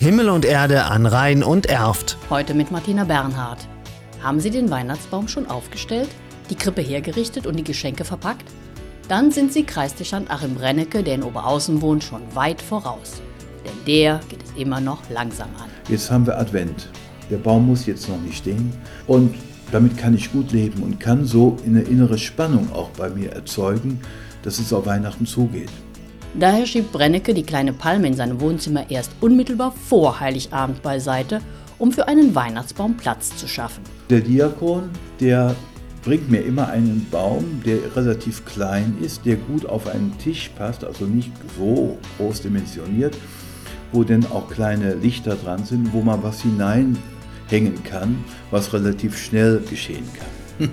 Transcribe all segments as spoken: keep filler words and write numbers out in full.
Himmel und Erde an Rhein und Erft. Heute mit Martina Bernhard. Haben Sie den Weihnachtsbaum schon aufgestellt, die Krippe hergerichtet und die Geschenke verpackt? Dann sind Sie Kreisdechant Achim Brennecke, der in Oberaußen wohnt, schon weit voraus. Denn der geht es immer noch langsam an. Jetzt haben wir Advent. Der Baum muss jetzt noch nicht stehen. Und damit kann ich gut leben und kann so eine innere Spannung auch bei mir erzeugen, dass es auf Weihnachten zugeht. Daher schiebt Brennecke die kleine Palme in seinem Wohnzimmer erst unmittelbar vor Heiligabend beiseite, um für einen Weihnachtsbaum Platz zu schaffen. Der Diakon, der bringt mir immer einen Baum, der relativ klein ist, der gut auf einen Tisch passt, also nicht so groß dimensioniert, wo dann auch kleine Lichter dran sind, wo man was hineinhängen kann, was relativ schnell geschehen kann.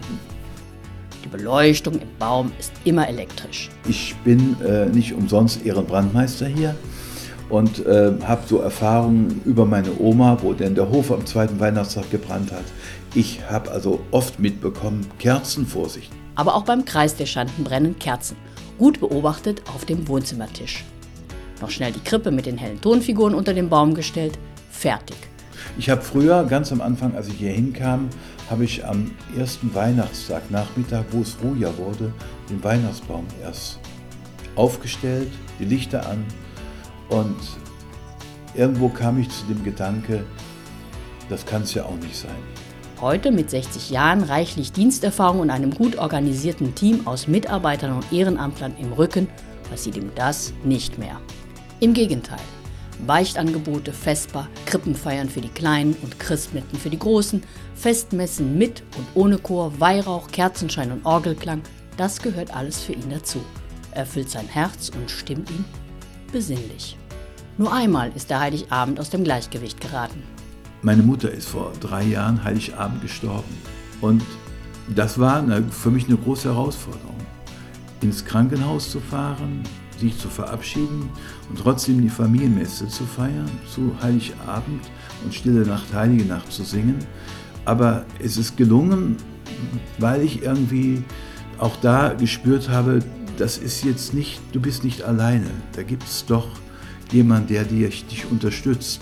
Die Beleuchtung im Baum ist immer elektrisch. Ich bin äh, nicht umsonst Ehrenbrandmeister hier und äh, habe so Erfahrungen über meine Oma, wo denn der Hof am zweiten Weihnachtstag gebrannt hat. Ich habe also oft mitbekommen, Kerzen vor sich. Aber auch beim Kreisdechanten brennen Kerzen, gut beobachtet auf dem Wohnzimmertisch. Noch schnell die Krippe mit den hellen Tonfiguren unter den Baum gestellt, fertig. Ich habe früher, ganz am Anfang, als ich hier hinkam, habe ich am ersten Weihnachtstag, Nachmittag, wo es ruhiger wurde, den Weihnachtsbaum erst aufgestellt, die Lichter an und irgendwo kam ich zu dem Gedanke, das kann es ja auch nicht sein. Heute mit sechzig Jahren, reichlich Diensterfahrung und einem gut organisierten Team aus Mitarbeitern und Ehrenamtlern im Rücken, passiert ihm das nicht mehr. Im Gegenteil. Beichtangebote, Vesper, Krippenfeiern für die Kleinen und Christmetten für die Großen, Festmessen mit und ohne Chor, Weihrauch, Kerzenschein und Orgelklang, das gehört alles für ihn dazu. Erfüllt sein Herz und stimmt ihn besinnlich. Nur einmal ist der Heiligabend aus dem Gleichgewicht geraten. Meine Mutter ist vor drei Jahren Heiligabend gestorben und das war eine, für mich eine große Herausforderung, ins Krankenhaus zu fahren, sich zu verabschieden und trotzdem die Familienmesse zu feiern, zu Heiligabend und Stille Nacht, Heilige Nacht zu singen. Aber es ist gelungen, weil ich irgendwie auch da gespürt habe, das ist jetzt nicht, du bist nicht alleine. Da gibt es doch jemanden, der dich, dich unterstützt.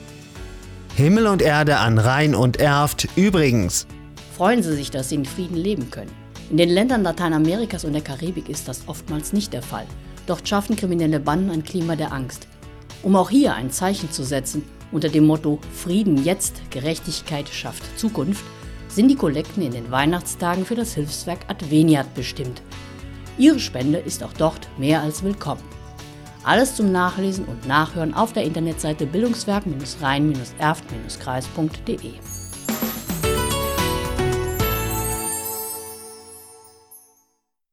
Himmel und Erde an Rhein und Erft übrigens. Freuen Sie sich, dass Sie in Frieden leben können. In den Ländern Lateinamerikas und der Karibik ist das oftmals nicht der Fall. Dort schaffen kriminelle Banden ein Klima der Angst. Um auch hier ein Zeichen zu setzen, unter dem Motto Frieden jetzt, Gerechtigkeit schafft Zukunft, sind die Kollekten in den Weihnachtstagen für das Hilfswerk Adveniat bestimmt. Ihre Spende ist auch dort mehr als willkommen. Alles zum Nachlesen und Nachhören auf der Internetseite bildungswerk-rhein-erft-kreis punkt de.